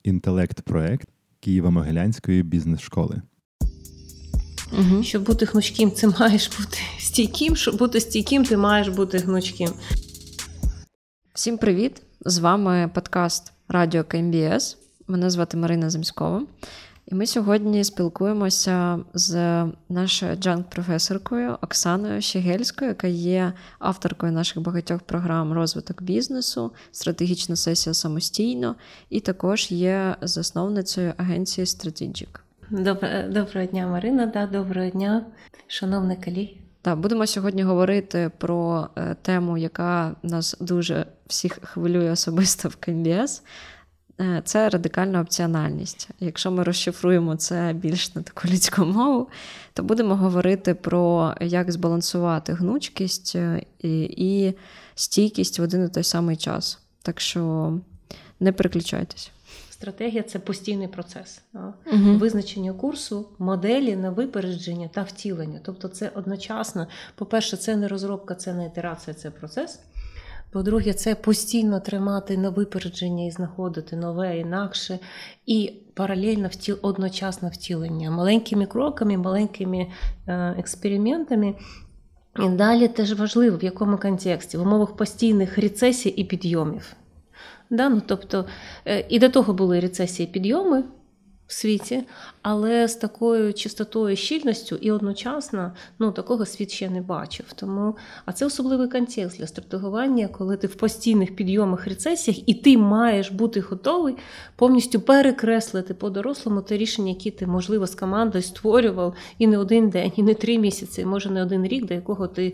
інтелект-проект Києво-Могилянської бізнес-школи. Щоб бути гнучким, ти маєш бути стійким. Щоб бути стійким, ти маєш бути гнучким. Всім привіт! З вами подкаст Радіо КМБС. Мене звати Марина Земськова. І ми сьогодні спілкуємося з нашою джанк-професоркою Оксаною Щегельською, яка є авторкою наших багатьох програм «Розвиток бізнесу», «Стратегічна сесія самостійно» і також є засновницею агенції Strategic. Доброго дня, Марина, доброго дня, шановні колеги. Будемо сьогодні говорити про тему, яка нас дуже всіх хвилює особисто в КМБС. Це радикальна опціональність. Якщо ми розшифруємо це більш на таку людську мову, то будемо говорити про як збалансувати гнучкість і стійкість в один і той самий час. Так що не переключайтесь. Стратегія – це постійний процес. Визначення курсу, моделі на випередження та втілення. Тобто це одночасно. По-перше, це не розробка, це не ітерація, це процес. По-друге, це постійно тримати на випередження і знаходити нове, інакше. І паралельно одночасно втілення. Маленькими кроками, маленькими експериментами. І далі теж важливо, в якому контексті. В умовах постійних рецесій і підйомів. Тобто, і до того були рецесії і підйоми в світі, але з такою чистотою і щільністю і одночасно такого світ ще не бачив. А це особливий контекст для стратегування, коли ти в постійних підйомах, рецесіях, і ти маєш бути готовий повністю перекреслити по-дорослому те рішення, які ти, можливо, з командою створював і не один день, і не 3 місяці, і, може, не один рік, до якого ти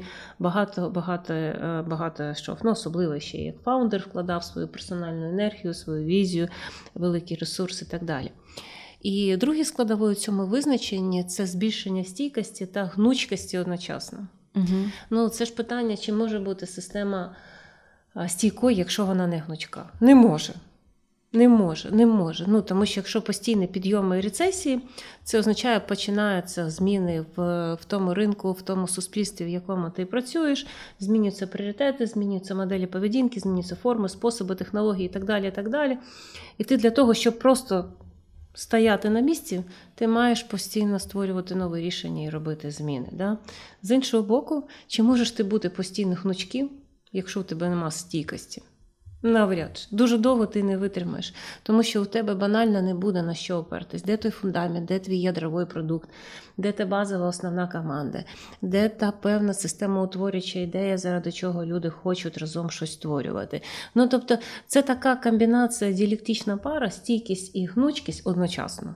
багато що, особливо ще як фаундер вкладав свою персональну енергію, свою візію, великі ресурси і так далі. І другий складовий у цьому визначенні – це збільшення стійкості та гнучкості одночасно. Це ж питання, чи може бути система стійкою, якщо вона не гнучка? Не може. Тому що якщо постійні підйоми і рецесії, це означає, починаються зміни в тому ринку, в тому суспільстві, в якому ти працюєш, змінюються пріоритети, змінюються моделі поведінки, змінюються форми, способи, технології і так далі, і так далі. І ти для того, щоб просто стояти на місці, ти маєш постійно створювати нові рішення і робити зміни. З іншого боку, чи можеш ти бути постійно гнучким, якщо у тебе немає стійкості? Навряд чи. Дуже довго ти не витримаєш, тому що у тебе банально не буде на що опертись. Де той фундамент, де твій ядровий продукт, де та базова основна команда, де та певна системоутворююча ідея, заради чого люди хочуть разом щось створювати. Тобто це така комбінація, діалектична пара, стійкість і гнучкість одночасно.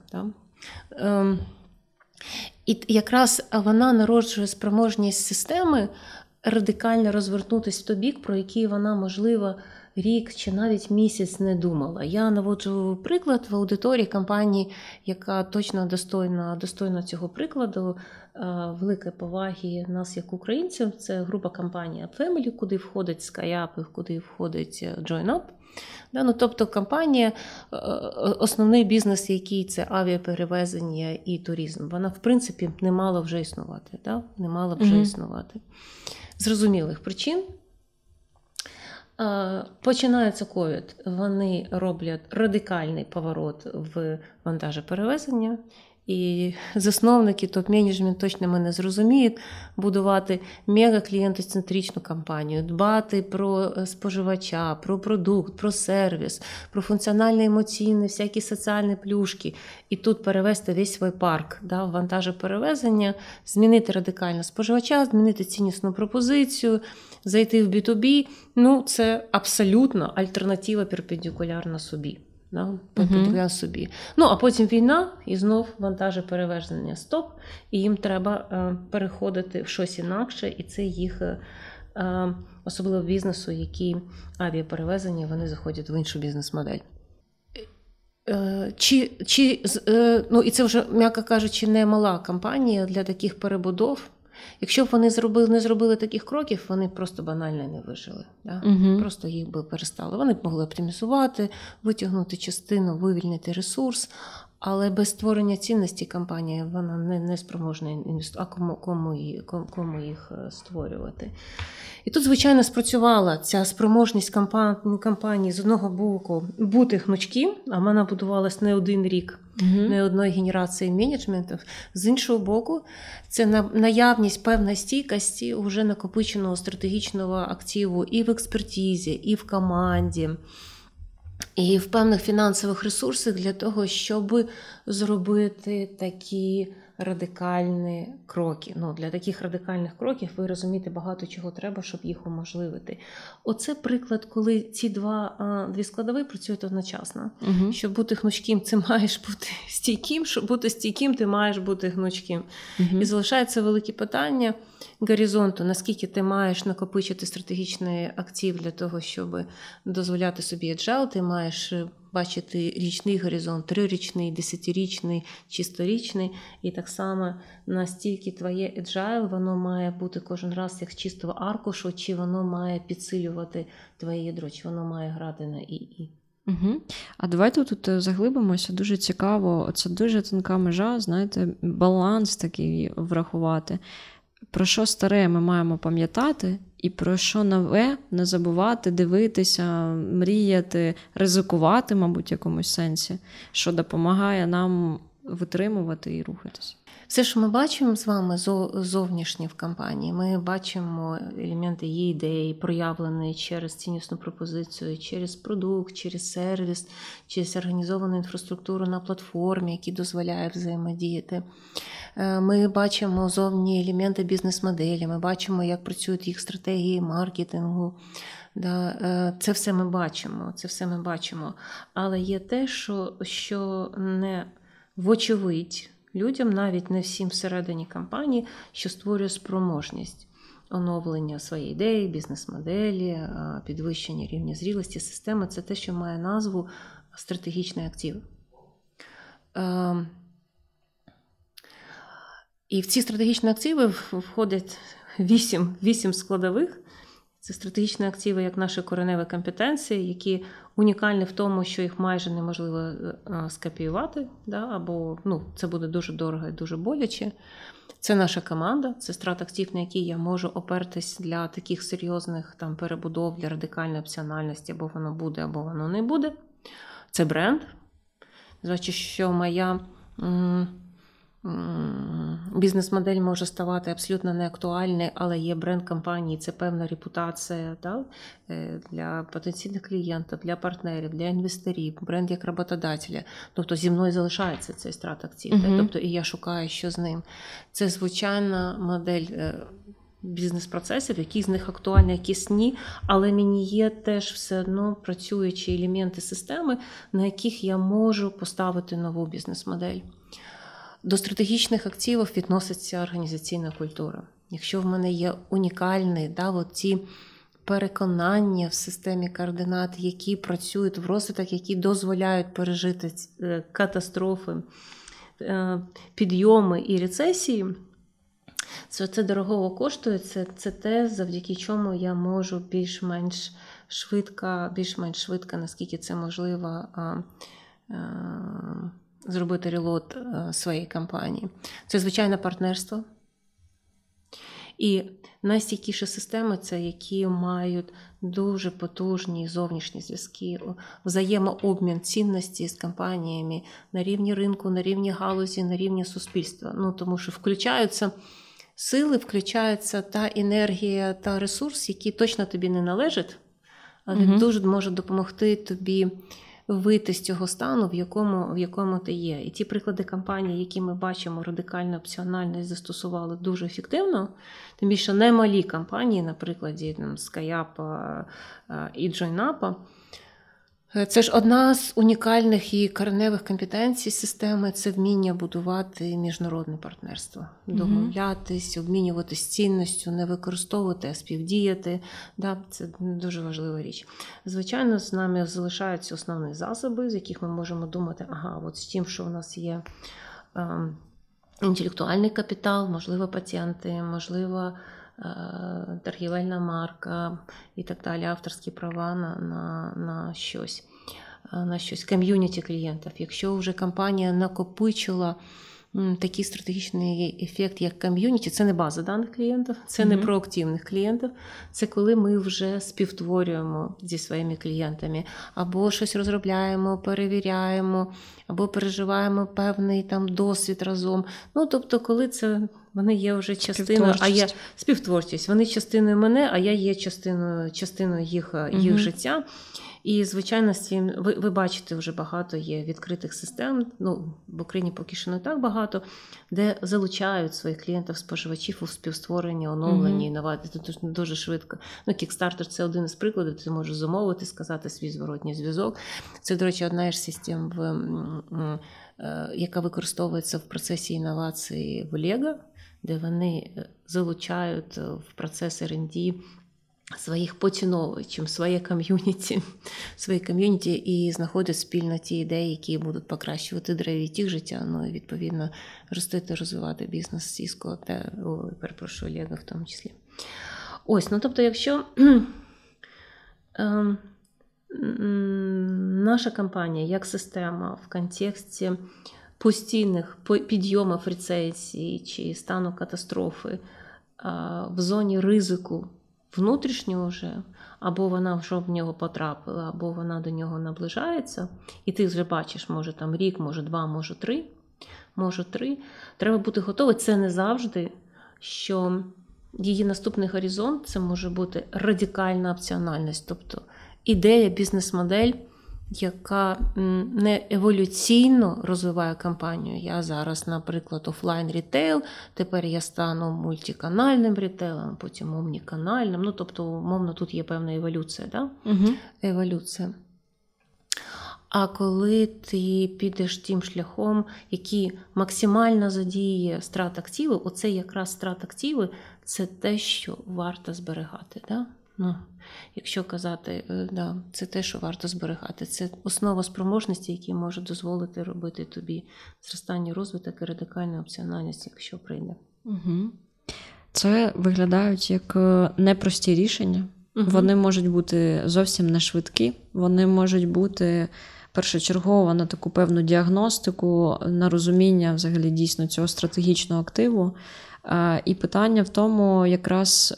І якраз вона народжує спроможність системи радикально розвернутися в той бік, про який вона, можливо, рік чи навіть місяць не думала. Я наводжу приклад в аудиторії компанії, яка точно достойна цього прикладу, великої поваги нас як українців. Це група компанії Family, куди входить SkyUp, куди входить JoinUp. Тобто компанія, основний бізнес, який це авіаперевезення і туризм, вона в принципі не мала вже існувати. Зрозумілих причин. Починається ковід, вони роблять радикальний поворот в вантажоперевезення, і засновники, топ-менеджмент точно мене зрозуміють, будувати мега-клієнтоцентричну компанію, дбати про споживача, про продукт, про сервіс, про функціональні, емоційні, всякі соціальні плюшки. І тут перевести весь свій парк в вантажоперевезення, змінити радикально споживача, змінити ціннісну пропозицію, зайти в B2B. Це абсолютно альтернатива перпендикулярна собі. А потім війна, і знов вантажоперевезення стоп, і їм треба переходити в щось інакше, і це їх, особливо бізнесу, які авіаперевезення, вони заходять в іншу бізнес-модель. І це вже, м'яко кажучи, не мала компанія для таких перебудов. Якщо б вони не зробили таких кроків, вони просто банально не вижили. Просто їх би перестали. Вони б могли оптимізувати, витягнути частину, вивільнити ресурс, Але без створення цінності компанія вона не спроможна інвестувати, а кому їх створювати. І тут, звичайно, спрацювала ця спроможність компанії з одного боку бути гнучким, а вона будувалась не один рік, не одної генерації менеджментів. З іншого боку, це наявність певної стійкості вже накопиченого стратегічного активу і в експертизі, і в команді, і в певних фінансових ресурсах для того, щоб зробити такі радикальні кроки. Для таких радикальних кроків ви розумієте, багато чого треба, щоб їх уможливити. Оце приклад, коли ці дві складові працюють одночасно. Щоб бути гнучким, ти маєш бути стійким, щоб бути стійким, ти маєш бути гнучким. І залишається велике питання горизонту, наскільки ти маєш накопичити стратегічний актив для того, щоб дозволяти собі agile, ти маєш бачити річний горизонт, 3-річний, 10-річний, чи 100-річний. І так само настільки твоє agile, воно має бути кожен раз як з чистого аркушу, чи воно має підсилювати твоє ядро, чи воно має грати на ІІ. А давайте тут заглибимося. Дуже цікаво, це дуже тонка межа, знаєте, баланс такий врахувати. Про що старе ми маємо пам'ятати, і про що нове не забувати, дивитися, мріяти, ризикувати, мабуть, в якомусь сенсі, що допомагає нам витримувати і рухатися. Все, що ми бачимо з вами зовнішнє в компанії, ми бачимо елементи її ідеї, проявлені через ціннісну пропозицію, через продукт, через сервіс, через організовану інфраструктуру на платформі, які дозволяє взаємодіяти. Ми бачимо зовні елементи бізнес-моделі, ми бачимо, як працюють їх стратегії маркетингу. Це все ми бачимо. Але є те, що не вочевидь людям, навіть не всім всередині компанії, що створює спроможність оновлення своєї ідеї, бізнес-моделі, підвищення рівня зрілості системи. Це те, що має назву стратегічний актив. І в ці стратегічні активи входять 8 складових. Це стратегічні активи, як наші кореневі компетенції, які унікальні в тому, що їх майже неможливо скопіювати, або це буде дуже дорого і дуже боляче. Це наша команда, це страт-актив, на який я можу опертись для таких серйозних перебудов, для радикальної опціональності, або воно буде, або воно не буде. Це бренд. Значить, що моя бізнес-модель може ставати абсолютно неактуальною, але є бренд компанії, це певна репутація для потенційних клієнтів, для партнерів, для інвесторів, бренд як роботодателя. Тобто зі мною залишається цей страт-актив. Тобто і я шукаю, що з ним. Це звичайна модель бізнес-процесів, які з них актуальні, якісь ні, але мені є теж все одно працюючі елементи системи, на яких я можу поставити нову бізнес-модель. До стратегічних активів відноситься організаційна культура. Якщо в мене є унікальні ці переконання в системі координат, які працюють в розвиток, які дозволяють пережити катастрофи, підйоми і рецесії, це дорого коштує, це те, завдяки чому я можу більш-менш швидко, наскільки це можливо, зробити релот своєї компанії. Це, звичайно, партнерство. І найстійкіші системи – це які мають дуже потужні зовнішні зв'язки, взаємообмін цінності з компаніями на рівні ринку, на рівні галузі, на рівні суспільства. Тому що включаються сили, включається та енергія, та ресурс, які точно тобі не належать, але дуже можуть допомогти тобі вийти з цього стану, в якому ти є. І ті приклади компаній, які ми бачимо, радикально опціональність застосували дуже ефективно, тим більше немалі компанії, на прикладі SkyUp і JoinUp. Це ж одна з унікальних і кореневих компетенцій системи – це вміння будувати міжнародне партнерство. Домовлятись, обмінюватись цінністю, не використовувати, а співдіяти. Це дуже важлива річ. Звичайно, з нами залишаються основні засоби, з яких ми можемо думати, з тим, що в нас є інтелектуальний капітал, можливо, патенти, можливо, торгівельна марка і так далі, авторські права на щось. на щось, ком'юніті клієнтів. Якщо вже компанія накопичила такий стратегічний ефект, як ком'юніті, це не база даних клієнтів, це не проактивних клієнтів, це коли ми вже співтворюємо зі своїми клієнтами, або щось розробляємо, перевіряємо, або переживаємо певний там досвід разом. Ну, тобто, коли це вони є вже частиною, а я співтворчість, вони частиною мене, а я є частиною їх життя. І, звичайно, ви бачите, вже багато є відкритих систем, ну, в Україні поки що не так багато, де залучають своїх клієнтів-споживачів у співстворення, оновлення, інновації. Це дуже швидко. Ну, Kickstarter – це один із прикладів, ти можеш замовити, сказати свій зворотній зв'язок. Це, до речі, одна із систем, яка використовується в процесі інновації в Lego, де вони залучають в процес R&D своїх поціновувачів, своє ком'юніті і знаходять спільно ті ідеї, які будуть покращувати їх життя, ну і відповідно ростити, розвивати бізнес Cisco, перепрошую, Lego в тому числі. Ось, ну тобто, якщо наша компанія як система в контексті постійних підйомів рецесії чи стану катастрофи в зоні ризику внутрішнього вже, або вона вже в нього потрапила, або вона до нього наближається, і ти вже бачиш, може там рік, може 2, може 3, треба бути готовий. Це не завжди, що її наступний горизонт – це може бути радикальна опціональність, тобто ідея, бізнес-модель, яка не еволюційно розвиває компанію. Я зараз, наприклад, офлайн-рітейл, тепер я стану мультиканальним рітейлом, потім омніканальним. Ну, тобто, умовно, тут є певна еволюція, да? Еволюція. А коли ти підеш тим шляхом, який максимально задіє страт активів, оце якраз страт активи – це те, що варто зберігати, да? Ну, якщо казати, да, це те, що варто зберігати. Це основа спроможності, які можуть дозволити робити тобі зростання, розвиток і радикальну опціональність, якщо прийде. Це виглядають як непрості рішення. Вони можуть бути зовсім не швидкі. Вони можуть бути першочергово на таку певну діагностику, на розуміння взагалі дійсно цього стратегічного активу. І питання в тому якраз...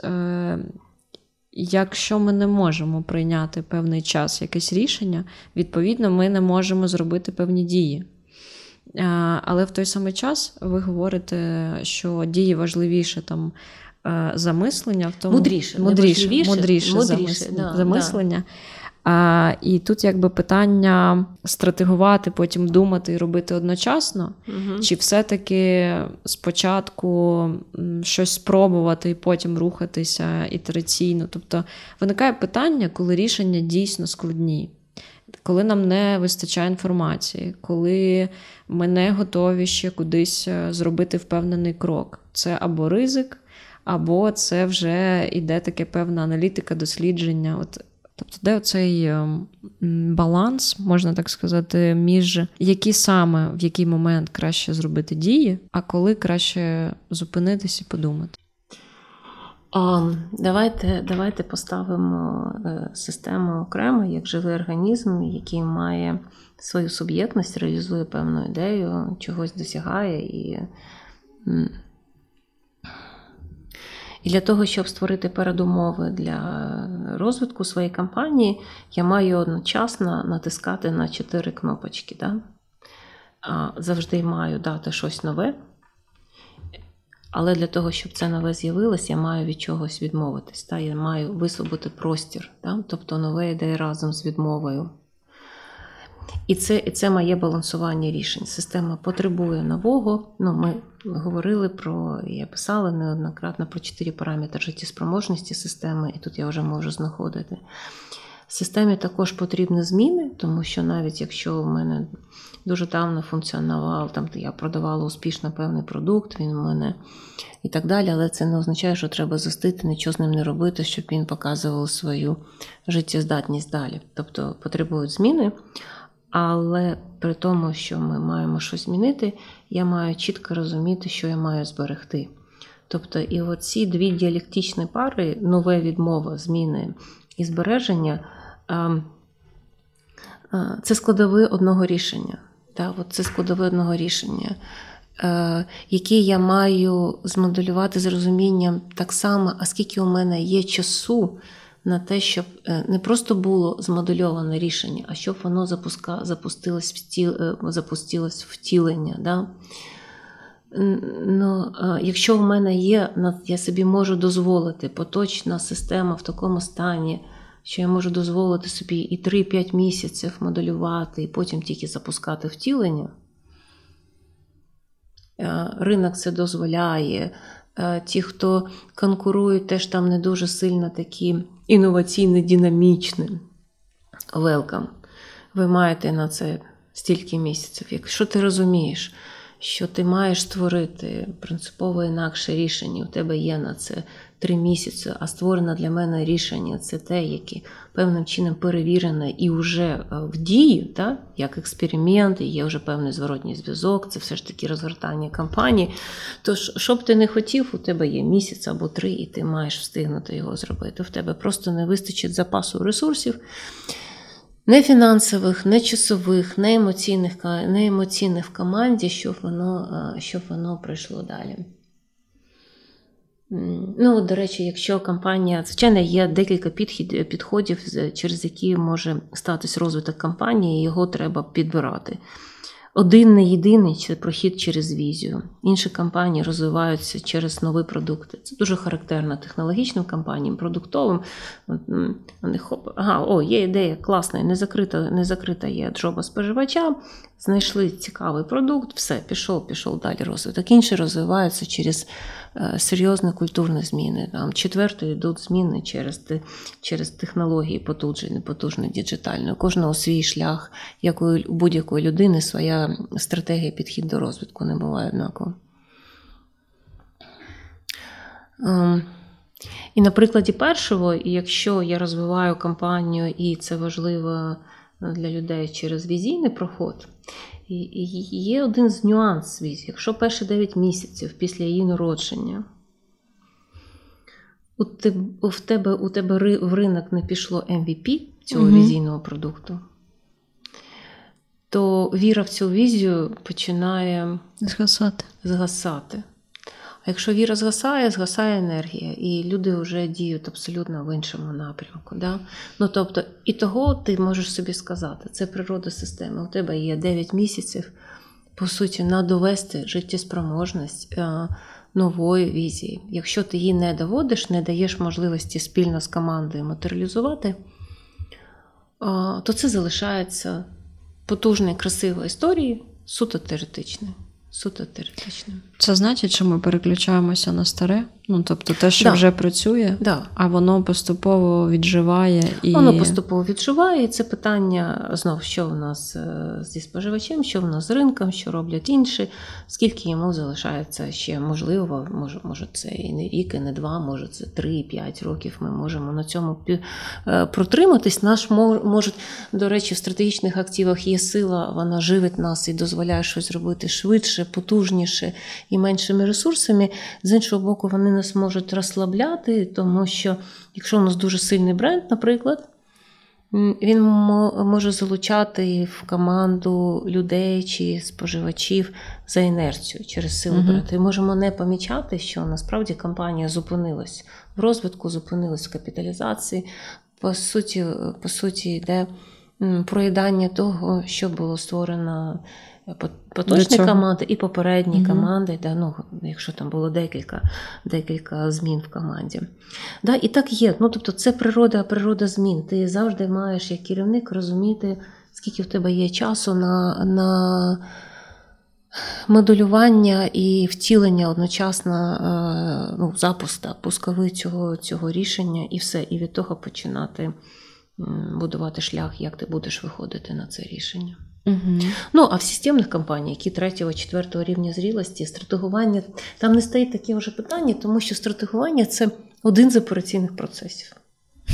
Якщо ми не можемо прийняти певний час якесь рішення, відповідно, ми не можемо зробити певні дії. Але в той самий час ви говорите, що дії важливіше там замислення, в тому мудріше замислення. Да. І тут якби питання стратегувати, потім думати і робити одночасно, чи все-таки спочатку щось спробувати і потім рухатися ітераційно. Тобто виникає питання, коли рішення дійсно складні, коли нам не вистачає інформації, коли ми не готові ще кудись зробити впевнений крок. Це або ризик, або це вже іде таке певна аналітика, дослідження. Тобто, де оцей баланс, можна так сказати, між які саме, в який момент краще зробити дії, а коли краще зупинитись і подумати? Давайте поставимо систему окремо, як живий організм, який має свою суб'єктність, реалізує певну ідею, чогось досягає. І для того, щоб створити передумови для розвитку своєї компанії, я маю одночасно натискати на 4 кнопочки. Да? Завжди маю дати щось нове, але для того, щоб це нове з'явилось, я маю від чогось відмовитись. Да? Я маю висвободити простір, да? Тобто нове йде разом з відмовою. І це моє балансування рішень. Система потребує нового. Ми говорили я писала неоднократно про 4 параметри життєспроможності системи, і тут я вже можу знаходити. Системі також потрібні зміни, тому що навіть якщо в мене дуже давно функціонував, я продавала успішно певний продукт, він в мене і так далі, але це не означає, що треба застити, нічого з ним не робити, щоб він показував свою життєздатність далі. Тобто потребують зміни. Але при тому, що ми маємо щось змінити, я маю чітко розуміти, що я маю зберегти. Тобто і оці 2 діалектичні пари, нове відмова, зміни і збереження, Це складові одного рішення. Це складові одного рішення, які я маю змоделювати з розумінням так само, а скільки у мене є часу на те, щоб не просто було змодельоване рішення, а щоб воно запустилось втілення. Да? Якщо в мене є, я собі можу дозволити поточна система в такому стані, що я можу дозволити собі і 3-5 місяців моделювати, і потім тільки запускати втілення. Ринок це дозволяє. Ті, хто конкурують, теж там не дуже сильно такі інноваційні, динамічні. Welcome. Ви маєте на це стільки місяців. Якщо ти розумієш, що ти маєш створити принципово інакше рішення, у тебе є на це 3 місяці, а створене для мене рішення – це те, яке певним чином перевірене і вже в дії, так? Як експеримент, і є вже певний зворотній зв'язок, це все ж таки розгортання кампанії. Тож, що б ти не хотів, у тебе є місяць або 3, і ти маєш встигнути його зробити. В тебе просто не вистачить запасу ресурсів, не фінансових, не часових, не емоційних в команді, щоб воно пройшло далі. До речі, якщо компанія, звичайно, є декілька підходів, через які може статись розвиток компанії, його треба підбирати. Один не єдиний – це прохід через візію. Інші компанії розвиваються через нові продукти. Це дуже характерно технологічним компаніям, продуктовим. Є ідея, класна, не закрита є джоба споживача, знайшли цікавий продукт, все, пішов далі розвиток. Інші розвиваються через серйозні культурні зміни. Четверто йдуть зміни через технології потужні, діджитальні. У кожного свій шлях, як у будь-якої людини, своя стратегія, підхід до розвитку, не буває однаково. І на прикладі першого, якщо я розвиваю компанію, і це важливо для людей через візійний проход, є один з нюансів. Якщо перші 9 місяців після її народження у тебе в ринок не пішло MVP цього візійного продукту, то віра в цю візію починає згасати. А якщо віра згасає енергія, і люди вже діють абсолютно в іншому напрямку. Да? Тобто, і того ти можеш собі сказати, це природа системи. У тебе є 9 місяців, по суті, на довести життєспроможність нової візії. Якщо ти її не доводиш, не даєш можливості спільно з командою матеріалізувати, то це залишається потужною, красивою історією, суто теоретичною. Це значить, що ми переключаємося на старе? Тобто те, що вже працює, а воно поступово відживає? Воно поступово відживає, і це питання, знов, що в нас зі споживачем, що в нас з ринком, що роблять інші, скільки йому залишається ще можливо, може це і не рік, і не 2, може це 3-5 років ми можемо на цьому протриматись. До речі, в стратегічних активах є сила, вона живить нас і дозволяє щось зробити швидше, потужніше і меншими ресурсами. З іншого боку, вони нас можуть розслабляти, тому що якщо у нас дуже сильний бренд, наприклад, він може залучати в команду людей чи споживачів за інерцію через силу бренду. І можемо не помічати, що насправді компанія зупинилась в розвитку, зупинилась в капіталізації. По суті, йде проїдання того, що було створено поточні команди і попередні команди, якщо там було декілька змін в команді. І так є. Тобто це природа змін. Ти завжди маєш, як керівник, розуміти, скільки в тебе є часу на моделювання і втілення одночасно, запуск, пусковий цього рішення і все. І від того починати будувати шлях, як ти будеш виходити на це рішення. А в системних компаніях, які 3-4 рівня зрілості, стратегування, там не стоїть таке вже питання, тому що стратегування – це один з операційних процесів.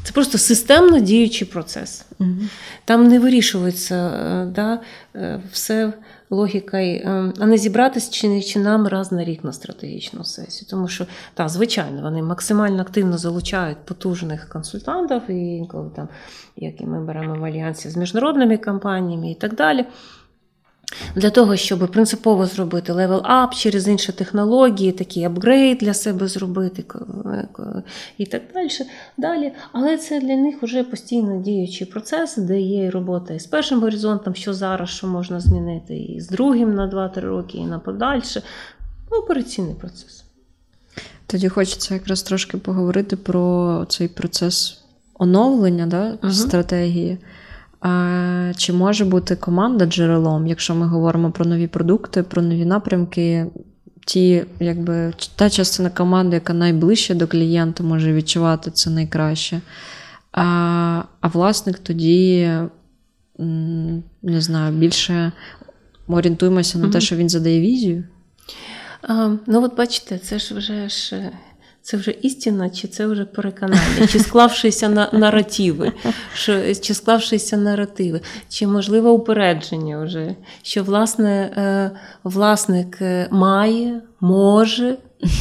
Це просто системно діючий процес. Там не вирішується все логікою, а не зібратися чи нам раз на рік на стратегічну сесію. Тому що, звичайно, вони максимально активно залучають потужних консультантів, і інколи там, які ми беремо в альянсі з міжнародними компаніями і так далі. Для того, щоб принципово зробити левел-ап через інші технології, такий апгрейд для себе зробити і так далі. Але це для них вже постійно діючий процес, де є робота із першим горизонтом, що зараз, що можна змінити, і з другим на 2-3 роки, і на подальше. Операційний процес. Тоді хочеться якраз трошки поговорити про цей процес оновлення стратегії. Чи може бути команда джерелом, якщо ми говоримо про нові продукти, про нові напрямки, та частина команди, яка найближче до клієнта, може відчувати це найкраще. А власник тоді, не знаю, більше орієнтуємося на те, що він задає візію? От бачите, це вже істина, чи це вже переконання, чи склавшися наративи, чи, можливо, упередження вже, що, власник може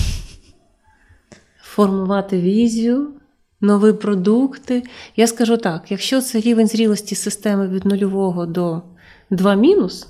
формувати візію, нові продукти. Я скажу так, якщо це рівень зрілості системи від 0 до 2-,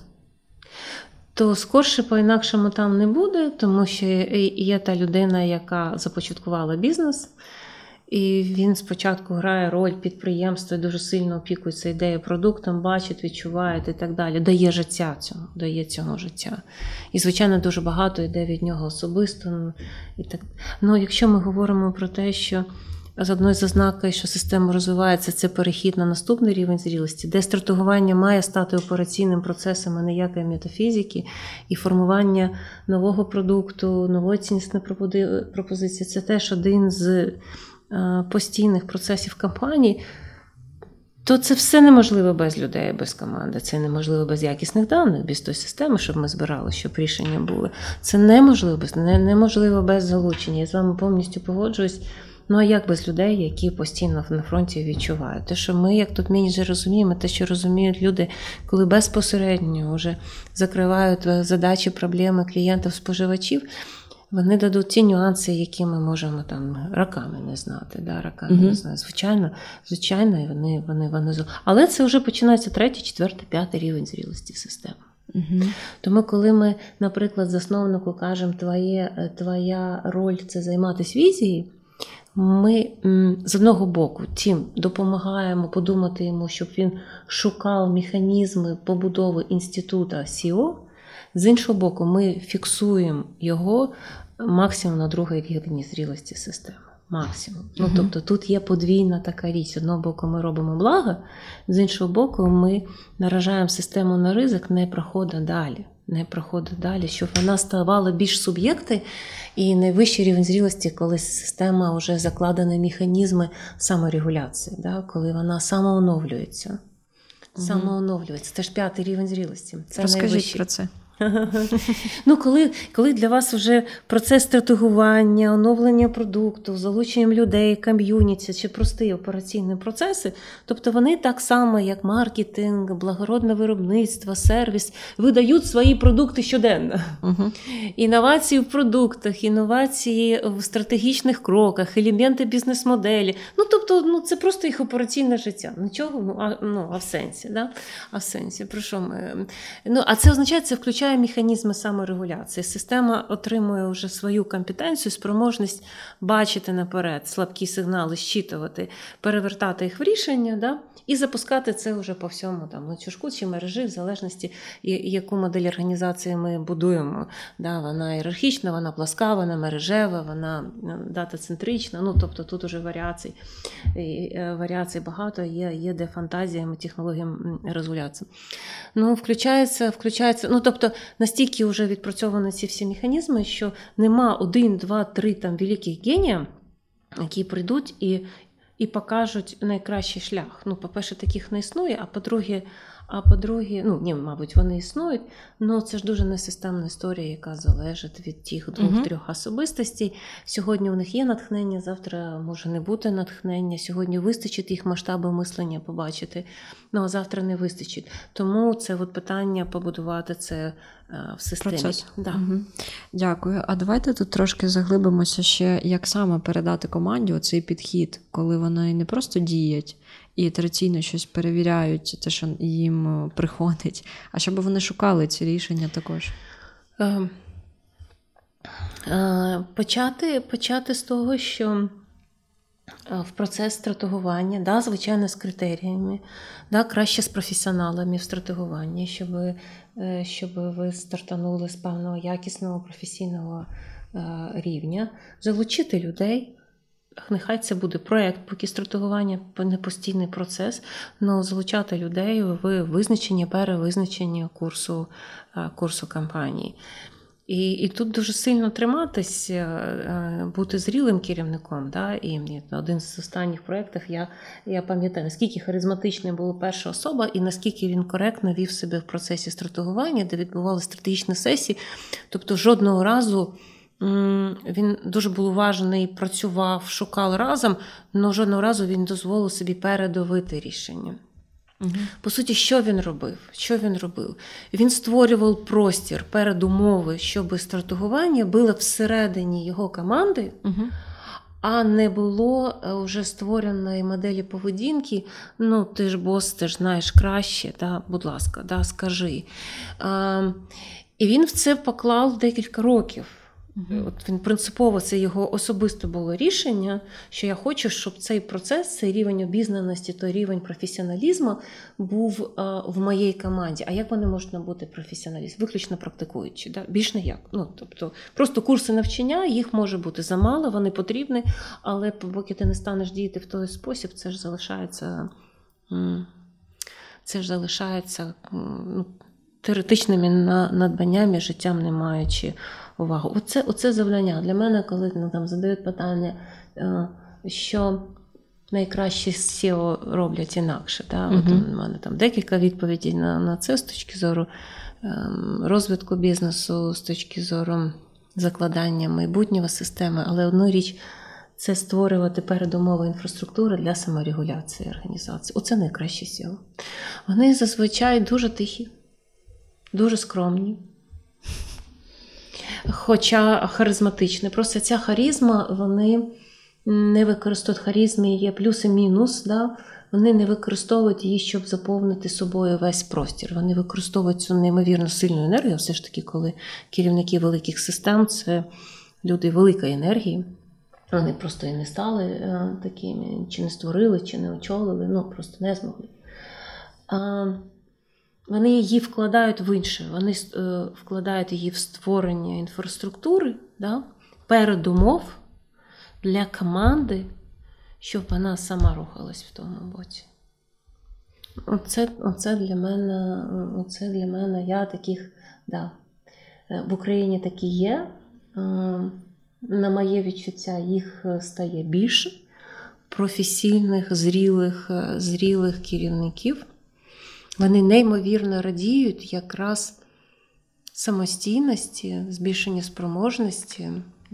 то скорше по-інакшому там не буде, тому що є та людина, яка започаткувала бізнес, і він спочатку грає роль підприємства, дуже сильно опікується ідеєю продуктом, бачить, відчуває і так далі, дає цього життя. І, звичайно, дуже багато йде від нього особисто. Якщо ми говоримо про те, що з одної з ознак, що система розвивається, це перехід на наступний рівень зрілості, де стратегування має стати операційним процесом, а не ніякої метафізики, і формування нового продукту, нової ціннісної пропозиції. Це теж один з постійних процесів компанії. То це все неможливо без людей, без команди. Це неможливо без якісних даних, без тої системи, щоб ми збирали, щоб рішення були. Це неможливо без залучення. Я з вами повністю погоджуюсь. А як без людей, які постійно на фронті відчувають? Те, що ми, як тут менеджери, розуміємо, те, що розуміють люди, коли безпосередньо вже закривають задачі, проблеми клієнтів-споживачів, вони дадуть ті нюанси, які ми можемо роками не знати. Не знаю. Звичайно, вони. Але це вже починається 3, 4, 5 рівень зрілості системи. Тому, коли ми, наприклад, засновнику кажемо, твоя роль – це займатися візією, ми з одного боку допомагаємо подумати йому, щоб він шукав механізми побудови інституту SEO. З іншого боку, ми фіксуємо його максимум на 2-й рівні зрілості системи. Максимум. Тобто тут є подвійна така річ. З одного боку ми робимо благо, з іншого боку ми наражаємо систему на ризик, не проходить далі, щоб вона ставала більш суб'єкти і найвищий рівень зрілості, коли система вже закладені механізми саморегуляції, коли вона самооновлюється. Це ж 5-й рівень зрілості. Це розкажіть найвищий. Про це. Коли для вас вже процес стратегування, оновлення продукту, залученням людей, ком'юніті чи прості операційні процеси, тобто вони так само, як маркетинг, благородне виробництво, сервіс, видають свої продукти щоденно. Інновації в продуктах, інновації в стратегічних кроках, елементи бізнес-моделі. Тобто, це просто їх операційне життя. Нічого, а в сенсі. А в сенсі, про що ми? А це означає, це включає механізми саморегуляції. Система отримує вже свою компетенцію, спроможність бачити наперед слабкі сигнали, щитувати, перевертати їх в рішення, і запускати це вже по всьому ланцюжку чи мережі, в залежності, яку модель організації ми будуємо. Вона ієрархічна, вона пласка, вона мережева, вона дата-центрична. Тобто тут уже варіацій багато, є де фантазіями, технологіями розгулятися. Включається, тобто настільки вже відпрацьовані ці всі механізми, що нема 1, 2, 3 великих генія, які прийдуть і покажуть найкращий шлях. По-перше, таких не існує, а по-друге, А по-друге, мабуть, вони існують, але це ж дуже несистемна історія, яка залежить від тих 2-3 особистостей. Сьогодні у них є натхнення, завтра може не бути натхнення, сьогодні вистачить їх масштаби мислення побачити, а завтра не вистачить. Тому це питання побудувати це в системі. Процес. Да. Угу. Дякую. А давайте тут трошки заглибимося ще, як саме передати команді оцей підхід, коли вони не просто діють і ітераційно щось перевіряють, те, що їм приходить, а щоб вони шукали ці рішення також. Почати з того, що в процес стратегування, звичайно, з критеріями, краще з професіоналами в стратегуванні, щоб ви стартанули з певного якісного професійного рівня, залучити людей. Нехай це буде проєкт, поки стратегування не постійний процес, але залучати людей в визначенні, перевизначенні курсу кампанії. І тут дуже сильно триматися, бути зрілим керівником. І один з останніх проєктів, я пам'ятаю, наскільки харизматичною була перша особа і наскільки він коректно вів себе в процесі стратегування, де відбувалися стратегічні сесії. Тобто жодного разу він дуже був уважний, працював, шукав разом, але жодного разу він дозволив собі передавити рішення. Угу. По суті, що він робив? Він створював простір, передумови, щоб стратегування було всередині його команди, а не було вже створеної моделі поведінки. Ти ж бос, ти ж знаєш краще, будь ласка, скажи. І він в це поклав декілька років. Він принципово, це його особисте було рішення, що я хочу, щоб цей процес, цей рівень обізнаності, той рівень професіоналізму був в моїй команді. А як вони можуть набути професіоналізм? Виключно практикуючи, більш ніяк. Тобто просто курси навчання, їх може бути замало, вони потрібні, але поки ти не станеш діяти в той спосіб, це ж залишається теоретичними надбаннями, життям не маючи увагу. Оце завдання. Для мене, коли задають питання, що найкращі SEO роблять інакше. У мене декілька відповідей на це з точки зору розвитку бізнесу, з точки зору закладання майбутнього системи. Але одну річ – це створювати передумови інфраструктури для саморегуляції організації. Оце найкращі SEO. Вони зазвичай дуже тихі, дуже скромні, хоча харизматичні. Просто ця харизма, вони не використовують, харизми є плюс і мінус, вони не використовують її, щоб заповнити собою весь простір. Вони використовують цю неймовірно сильну енергію, все ж таки, коли керівники великих систем – це люди великої енергії. Вони просто і не стали такими, чи не створили, чи не очолили, просто не змогли. Вони її вкладають в інше, вони вкладають її в створення інфраструктури, передумов для команди, щоб вона сама рухалась в тому боці. Оце для мене, я таких, в Україні такі є, на моє відчуття їх стає більше, професійних, зрілих керівників. Вони неймовірно радіють якраз самостійності, збільшенню спроможності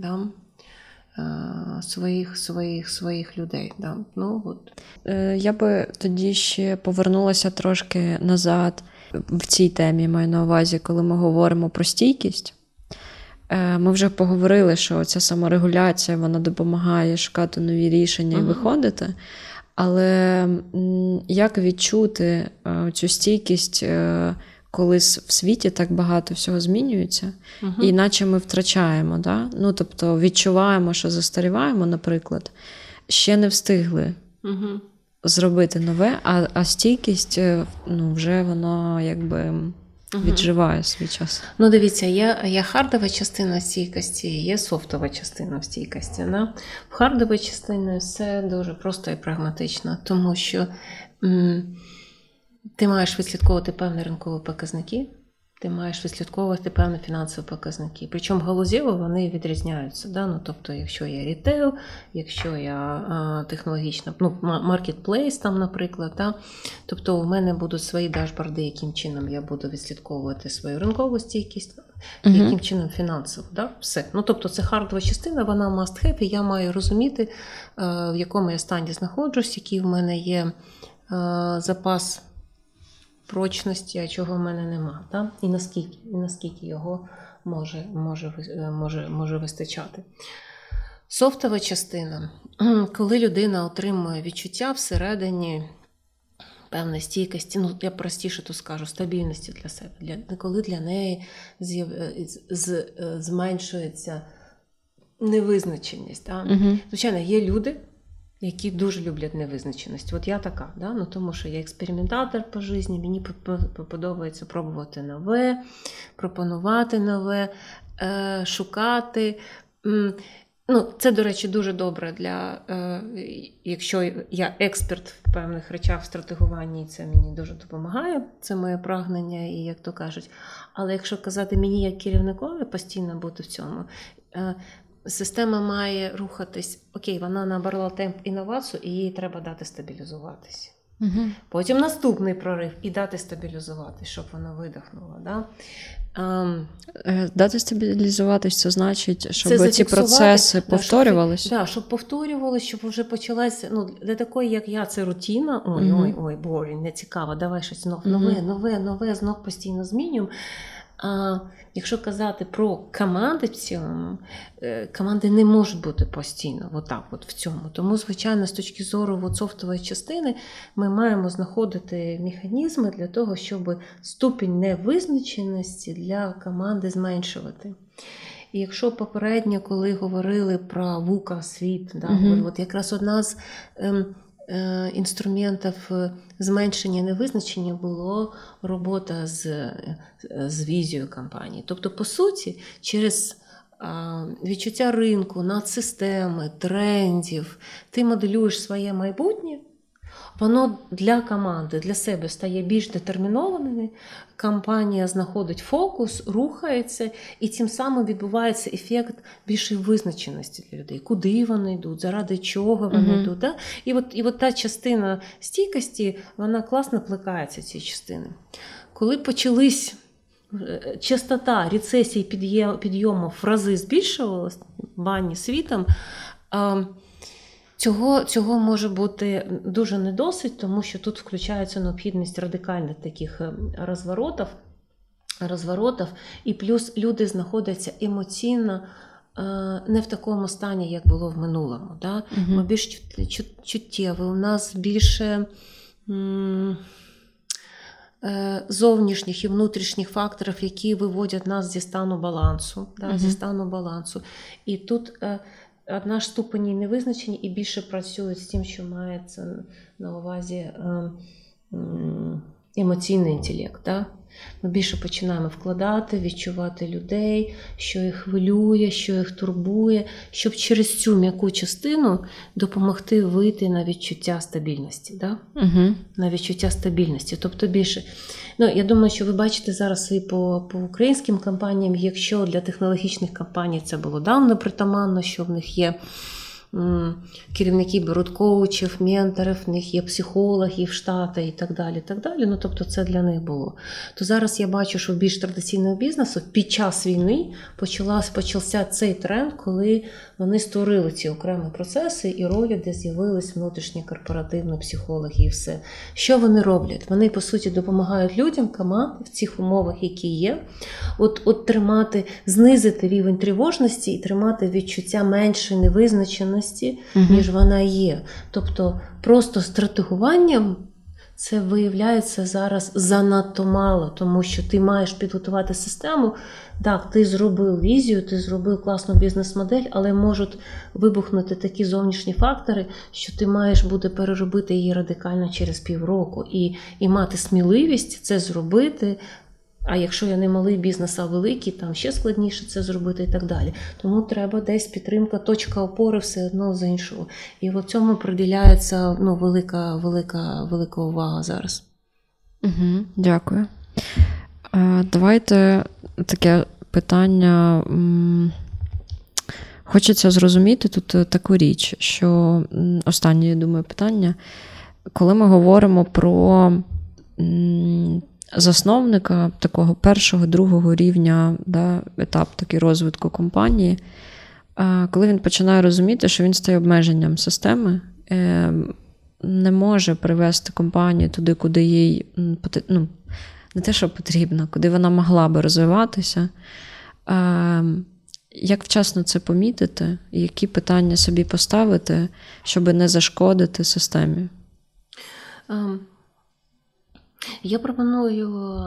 своїх людей. Я би тоді ще повернулася трошки назад в цій темі, маю на увазі, коли ми говоримо про стійкість. Ми вже поговорили, що ця саморегуляція, вона допомагає шукати нові рішення і виходити. Але як відчути цю стійкість, коли в світі так багато всього змінюється, і наче ми втрачаємо, тобто відчуваємо, що застаріваємо, наприклад, ще не встигли зробити нове, а стійкість, вже воно відживає свій час. Дивіться, є хардова частина стійкості, є софтова частина стійкості. В хардовій частині все дуже просто і прагматично, тому що ти маєш відслідковувати певні ринкові показники, Ти маєш відслідковувати певні фінансові показники. Причому галузєво вони відрізняються. Да? Ну, тобто, якщо є рітейл, якщо я технологічна, маркетплейс там, наприклад, да? Тобто у мене будуть свої дашборди, яким чином я буду відслідковувати свою ринкову стійкість, яким чином фінансово. Да? Все. Ну, тобто це хардова частина, вона must have, і я маю розуміти, в якому я стані знаходжусь, який в мене є запас прочності, а чого в мене нема, так? І наскільки його може вистачати. Софтова частина, коли людина отримує відчуття всередині певної стійкості, ну я простіше то скажу, стабільності для себе, коли для неї зменшується невизначеність. Так? Звичайно, є люди, які дуже люблять невизначеність. От я така, да? Ну, тому що я експериментатор по житті, мені подобається пробувати нове, пропонувати нове, шукати. Ну, це, до речі, дуже добре для, якщо я експерт в певних речах в стратегуванні, це мені дуже допомагає, це моє прагнення, і як то кажуть. Але якщо казати мені як керівникові постійно бути в цьому, система має рухатись, окей, вона набрала темп інновацію, і їй треба дати стабілізуватись. Потім наступний прорив і дати стабілізуватись, щоб вона видихнула. Да? Дати стабілізуватись, це значить, щоб ці процеси повторювалися? Так, щоб повторювалися, щоб вже почалася, ну, для такої, як я, це рутина, ой, boring, не цікаво, давай щось нове, знов постійно змінюємо. А якщо казати про команди в цілому, команди не можуть бути постійно от в цьому. Тому, звичайно, з точки зору софтової частини ми маємо знаходити механізми для того, щоб ступінь невизначеності для команди зменшувати. І якщо попередньо, коли говорили про VUCA світ, от якраз одна з інструментів зменшення невизначення було робота з візією компанії. Тобто, по суті, через відчуття ринку, надсистеми, трендів, ти моделюєш своє майбутнє, воно для команди, для себе стає більш детермінованим, компанія знаходить фокус, рухається, і тим самим відбувається ефект більшої визначеності для людей. Куди вони йдуть, заради чого вони йдуть. Да? І от та частина стійкості, вона класно плекається, ці частини. Коли почались частота рецесій, підйому в рази збільшувалась, бані світом, Цього може бути дуже недосить, тому що тут включається необхідність радикальних таких розворотів, і плюс люди знаходяться емоційно не в такому стані, як було в минулому. Да? Ми більш чуттєві, у нас більше зовнішніх і внутрішніх факторів, які виводять нас зі стану балансу. І тут одна ж ступені невизначені і більше працюють з тим, що мається на увазі емоційний інтелект. Да? Ми більше починаємо вкладати, відчувати людей, що їх хвилює, що їх турбує, щоб через цю м'яку частину допомогти вийти на відчуття стабільності. Да? На відчуття стабільності. Тобто більше. Ну, я думаю, що ви бачите зараз і по українським компаніям, якщо для технологічних компаній це було давно притаманно, що в них є керівники беруть коучів, менторів, в них є психологи в штати і так далі. Ну, тобто це для них було. То зараз я бачу, що в більш традиційного бізнесу під час війни почався цей тренд, коли вони створили ці окремі процеси і ролі, де з'явились внутрішні корпоративні психологи і все. Що вони роблять? Вони, по суті, допомагають людям, команді в цих умовах, які є, от тримати, знизити рівень тривожності і тримати відчуття меншої невизначеності, ніж вона є. Тобто просто стратегуванням це виявляється зараз занадто мало, тому що ти маєш підготувати систему. Так, ти зробив візію, ти зробив класну бізнес-модель, але можуть вибухнути такі зовнішні фактори, що ти маєш буде переробити її радикально через півроку і мати сміливість це зробити. А якщо я не малий бізнес, а великий, там ще складніше це зробити і так далі. Тому треба десь підтримка, точка опори все одно з іншого. І в цьому приділяється велика увага зараз. Дякую. Давайте таке питання. Хочеться зрозуміти тут таку річ, що останнє, я думаю, питання. Коли ми говоримо про засновника такого першого, другого рівня, да, етап такий розвитку компанії, коли він починає розуміти, що він стає обмеженням системи, не може привести компанію туди, куди їй, не те, що потрібно, куди вона могла би розвиватися. Як вчасно це помітити? Які питання собі поставити, щоб не зашкодити системі? Я пропоную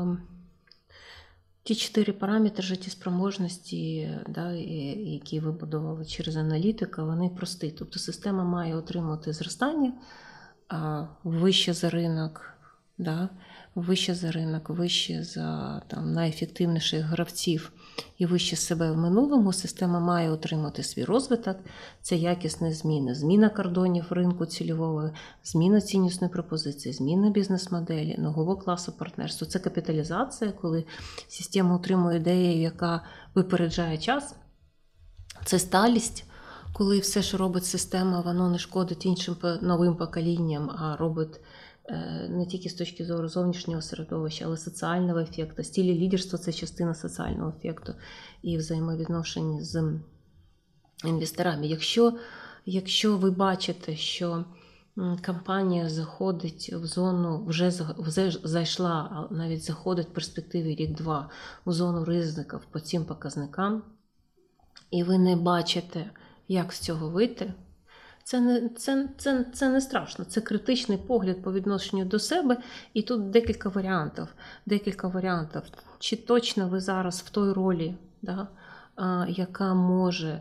ті 4 параметри життєспроможності, да, які ви будували через аналітика, вони прості. Тобто система має отримати зростання вище за ринок, да, вище за там, найефективніших гравців і вище себе в минулому. Система має отримати свій розвиток. Це якісні зміни. Зміна кордонів ринку цільового, зміна ціннісної пропозиції, зміна бізнес-моделі, нового класу партнерства. Це капіталізація, коли система отримує ідею, яка випереджає час. Це сталість, коли все, що робить система, воно не шкодить іншим новим поколінням, а робить не тільки з точки зору зовнішнього середовища, але соціального ефекту. Стилі лідерства – це частина соціального ефекту і взаємовідношень з інвесторами. Якщо ви бачите, що компанія заходить в зону, вже зайшла, а навіть заходить в перспективі рік-два у зону ризиків по цим показникам, і ви не бачите, як з цього вийти, це не страшно, це критичний погляд по відношенню до себе, і тут декілька варіантів. Чи точно ви зараз в той ролі, да, яка може,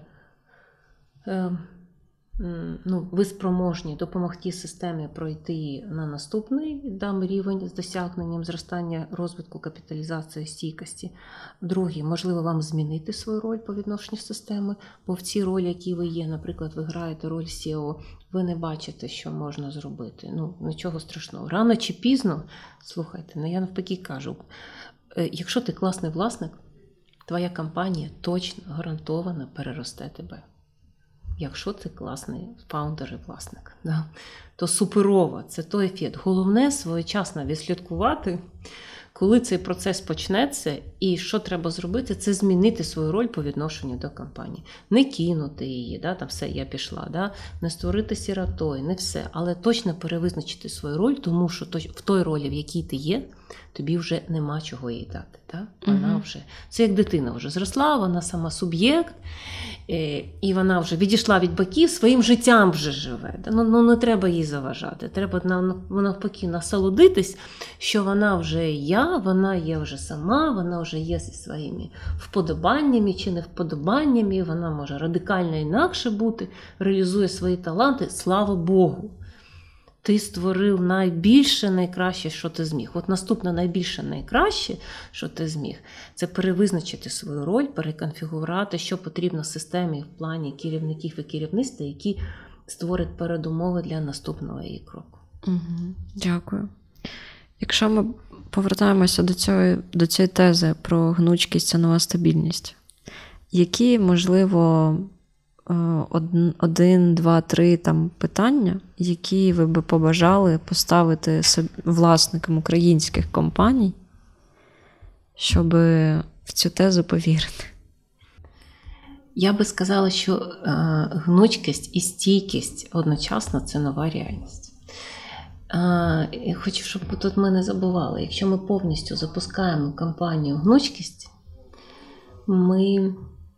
ви спроможні допомогти системі пройти на наступний рівень з досягненням зростання розвитку, капіталізації, стійкості. Другий, можливо, вам змінити свою роль по відношенню системи, бо в цій ролі, які ви є, наприклад, ви граєте роль SEO, ви не бачите, що можна зробити. Нічого страшного. Рано чи пізно, слухайте, я навпаки кажу, якщо ти класний власник, твоя компанія точно, гарантовано переросте тебе. Якщо ти класний фаундер і власник, да, то суперово, це той ефект. Головне своєчасно відслідкувати, коли цей процес почнеться, і що треба зробити, це змінити свою роль по відношенню до компанії. Не кинути її, да, там все, я пішла, да, не створити сиротою, не все, але точно перевизначити свою роль, тому що в той ролі, в якій ти є, тобі вже нема чого їй дати. Да? Вона вже, це як дитина вже зросла, вона сама суб'єкт, і вона вже відійшла від боків, своїм життям вже живе. Не треба їй заважати, треба навпаки насолодитись, що вона вже вона є вже сама, вона вже є зі своїми вподобаннями чи невподобаннями, вона може радикально інакше бути, реалізує свої таланти, слава Богу. Ти створив найбільше, найкраще, що ти зміг. От наступне найбільше, найкраще, що ти зміг, це перевизначити свою роль, переконфігурувати, що потрібно системі в плані керівників і керівництва, які створять передумови для наступного її кроку. Дякую. Якщо ми повертаємося до цієї тези про гнучкість – це нова стабільність, які, можливо, 1, 2, 3 там питання, які ви би побажали поставити власникам українських компаній, щоб в цю тезу повірити? Я би сказала, що гнучкість і стійкість одночасно – це нова реальність. Я хочу, щоб тут ми не забували, якщо ми повністю запускаємо компанію гнучкість, ми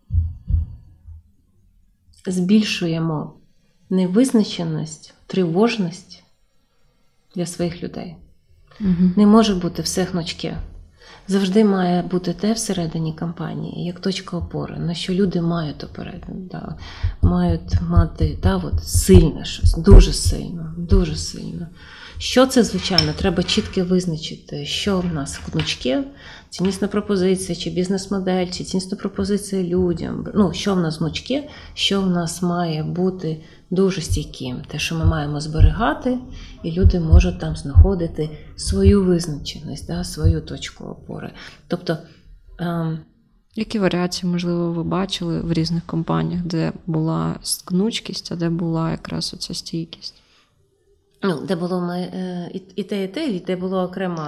збільшуємо невизначеність, тривожність для своїх людей. Не може бути все гнучке. Завжди має бути те всередині компанії, як точка опори, на що люди мають опиратися, мають мати сильне щось, дуже сильно. Що це, звичайно, треба чітко визначити, що в нас гнучке, ціннісна пропозиція, чи бізнес-модель, чи ціннісна пропозиція людям. Що в нас гнучке, що в нас має бути дуже стійким. Те, що ми маємо зберігати, і люди можуть там знаходити свою визначеність, да, свою точку опори. Тобто, які варіації, можливо, ви бачили в різних компаніях, де була гнучкість, а де була якраз оця стійкість? Ну, де було і те, і де було окремо.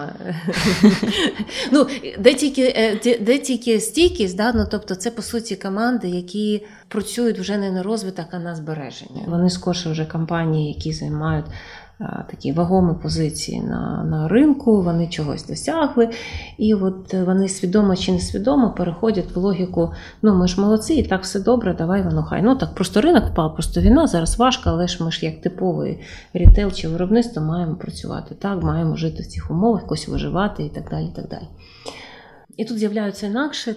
Де тільки стійкість, да? Ну, тобто це, по суті, команди, які працюють вже не на розвиток, а на збереження. Вони скорше вже компанії, які займають такі вагомі позиції на ринку, вони чогось досягли, і от вони свідомо чи несвідомо переходять в логіку, ну ми ж молодці, і так все добре, давай воно хай. Ну так, просто ринок впав, просто війна, зараз важко, але ж ми ж як типовий рітейл чи виробництво маємо працювати так, маємо жити в цих умовах, якось виживати і так далі, і так далі. І тут з'являються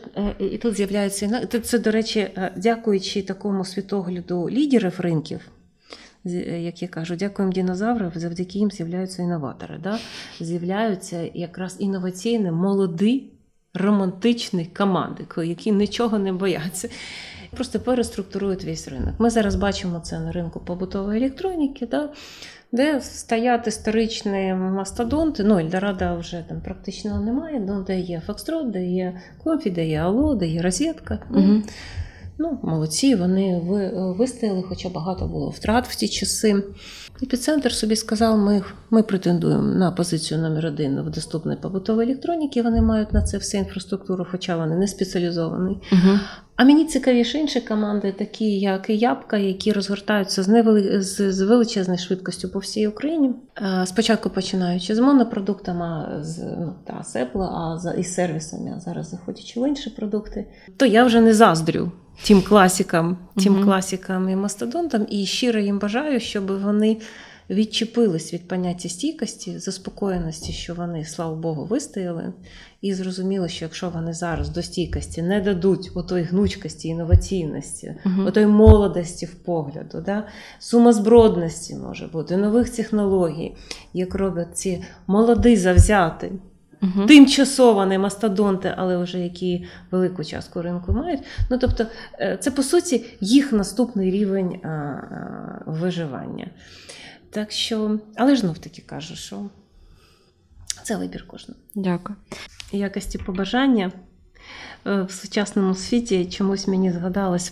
інакше, це, до речі, дякуючи такому світогляду лідерів ринків, як я кажу, дякуємо динозаврам, завдяки їм з'являються інноватори. Да? З'являються якраз інноваційні, молоді, романтичні команди, які нічого не бояться. Просто переструктурують весь ринок. Ми зараз бачимо це на ринку побутової електроніки, да? Де стоять історичні мастодонти, ну, Ельдорадо вже там практично немає, де є Фокстрот, де є Комфі, де є Алло, де є Розетка. Ну, молодці, вони вистояли, хоча багато було втрат в ті часи. Епіцентр собі сказав, ми претендуємо на позицію номер 1 в доступній побутовій електроніці, вони мають на це всю інфраструктуру, хоча вони не спеціалізовані. А мені цікавіше інші команди, такі як Ябка, які розгортаються з величезною швидкістю по всій Україні. Спочатку починаючи з монопродуктами, з Apple, і з сервісами, а зараз заходячи в інші продукти. То я вже не заздрю тим класикам і мастодонтам, і щиро їм бажаю, щоб вони відчепились від поняття стійкості, заспокоєності, що вони, слава Богу, вистояли, і зрозуміли, що якщо вони зараз до стійкості не дадуть отої гнучкості, інноваційності, отої молодості в погляду, да? Сумозбродності, може бути, нових технологій, як роблять ці молоді, завзяті, тимчасово не мастодонти, але вже які велику частку ринку мають. Ну, тобто, це, по суті, їх наступний рівень виживання. Так що, але ж знов-таки кажу, що це вибір кожного. Дякую. В якості побажання в сучасному світі чомусь мені згадалось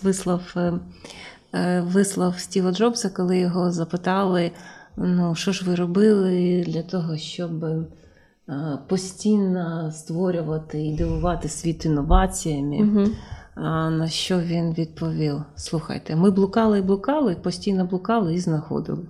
вислов Стіва Джобса, коли його запитали, ну, що ж ви робили для того, щоб постійно створювати і дивувати світ інноваціями. На що він відповів: слухайте, ми блукали, постійно блукали і знаходили.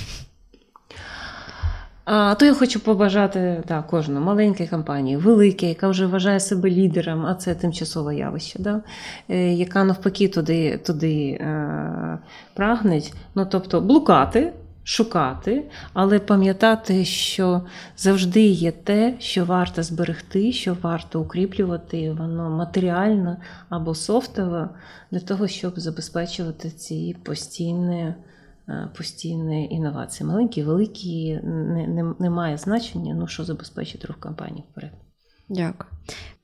То я хочу побажати кожному, маленькій компанії, великій, яка вже вважає себе лідером, а це тимчасове явище, да? Яка навпаки туди прагнеть. Ну, тобто блукати, шукати, але пам'ятати, що завжди є те, що варто зберегти, що варто укріплювати, воно матеріально або софтово, для того, щоб забезпечувати ці постійні інновації. Маленькі, великі, не має значення, що забезпечить рух компанії вперед. Дякую.